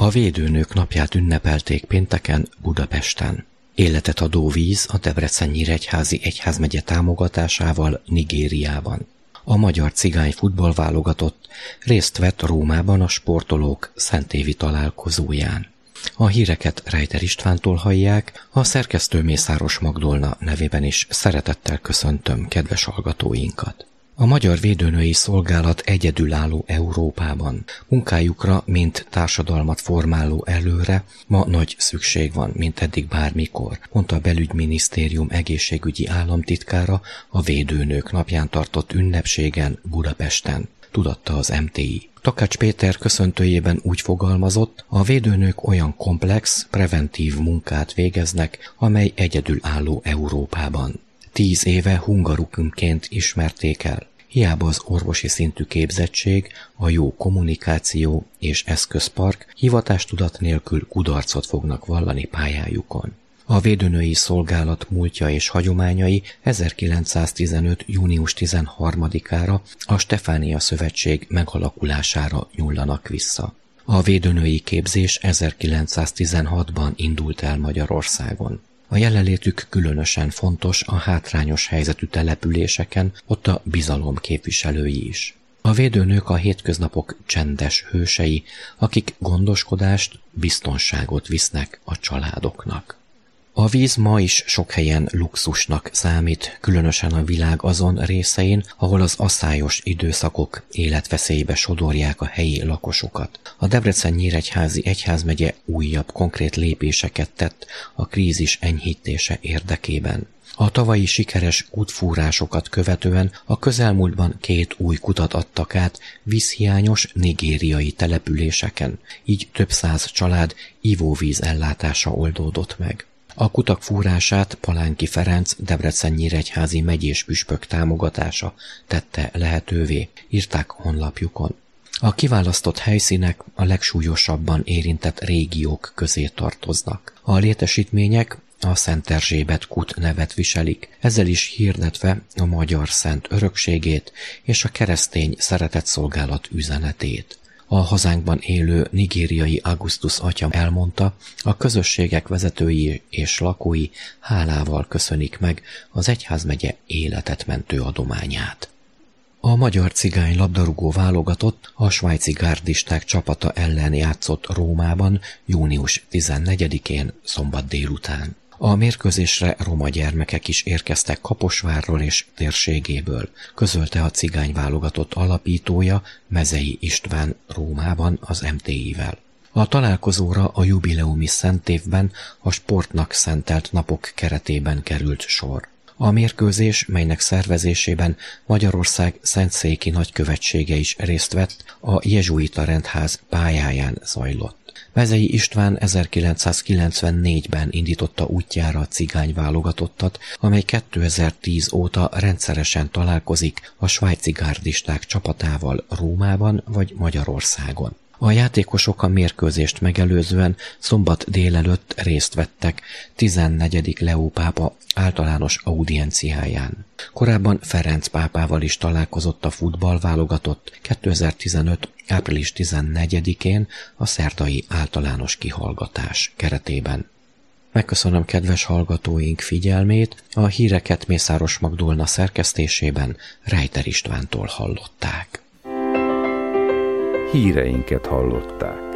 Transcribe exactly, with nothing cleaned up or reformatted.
A védőnők napját ünnepelték pénteken Budapesten. Életet adó víz a Debrecen-Nyíregyházi egyházmegye támogatásával Nigériában. A magyar cigány futballválogatott részt vett Rómában a sportolók szentévi találkozóján. A híreket Reiter Istvántól hallják, a szerkesztő Mészáros Magdolna nevében is szeretettel köszöntöm kedves hallgatóinkat. A Magyar Védőnői Szolgálat egyedülálló Európában. Munkájukra, mint társadalmat formáló előre, ma nagy szükség van, mint eddig bármikor, mondta a Belügyminisztérium egészségügyi államtitkára a Védőnők napján tartott ünnepségen Budapesten, tudatta az em té i. Takács Péter köszöntőjében úgy fogalmazott, a védőnők olyan komplex, preventív munkát végeznek, amely egyedülálló Európában. Tíz éve hungarukumként ismerték el. Hiába az orvosi szintű képzettség, a jó kommunikáció és eszközpark hivatástudat nélkül kudarcot fognak vallani pályájukon. A védőnői szolgálat múltja és hagyományai ezerkilencszáztizenöt. június tizenharmadikára a Stefánia Szövetség megalakulására nyúllanak vissza. A védőnői képzés ezerkilencszáztizenhatban indult el Magyarországon. A jelenlétük különösen fontos a hátrányos helyzetű településeken, ott a bizalom képviselői is. A védőnők a hétköznapok csendes hősei, akik gondoskodást, biztonságot visznek a családoknak. A víz ma is sok helyen luxusnak számít, különösen a világ azon részein, ahol az aszályos időszakok életveszélybe sodorják a helyi lakosokat. A Debrecen-Nyíregyházi egyházmegye újabb konkrét lépéseket tett a krízis enyhítése érdekében. A tavalyi sikeres útfúrásokat követően a közelmúltban két új kutat adtak át vízhiányos nigériai településeken, így több száz család ivóvíz ellátása oldódott meg. A kutak fúrását Palánki Ferenc Debrecen-Nyíregyházi megyés püspök támogatása tette lehetővé, írták honlapjukon. A kiválasztott helyszínek a legsúlyosabban érintett régiók közé tartoznak. A létesítmények a Szent Erzsébet kút nevet viselik, ezzel is hirdetve a magyar szent örökségét és a keresztény szeretetszolgálat üzenetét. A hazánkban élő nigériai Augustus atya elmondta, a közösségek vezetői és lakói hálával köszönik meg az egyházmegye életet mentő adományát. A magyar cigány labdarúgó válogatott a svájci gárdisták csapata ellen játszott Rómában június tizennegyedikén szombat délután. A mérkőzésre roma gyermekek is érkeztek Kaposvárról és térségéből, közölte a cigány válogatott alapítója, Mezei István Rómában az em té i-vel. A találkozóra a jubileumi szentévben a sportnak szentelt napok keretében került sor. A mérkőzés, melynek szervezésében Magyarország szentszéki nagykövetsége is részt vett, a jezsuita rendház pályáján zajlott. Mezei István ezerkilencszázkilencvennégyben indította útjára a cigány válogatottat, amely kétezer-tíz óta rendszeresen találkozik a svájci gárdisták csapatával Rómában vagy Magyarországon. A játékosok a mérkőzést megelőzően szombat délelőtt részt vettek tizennegyedik Leó pápa általános audienciáján. Korábban Ferenc pápával is találkozott a futballválogatott kétezer-tizenöt. április tizennegyedikén a szerdai általános kihallgatás keretében. Megköszönöm kedves hallgatóink figyelmét, a híreket Mészáros Magdolna szerkesztésében Reiter Istvántól hallották. Híreinket hallották.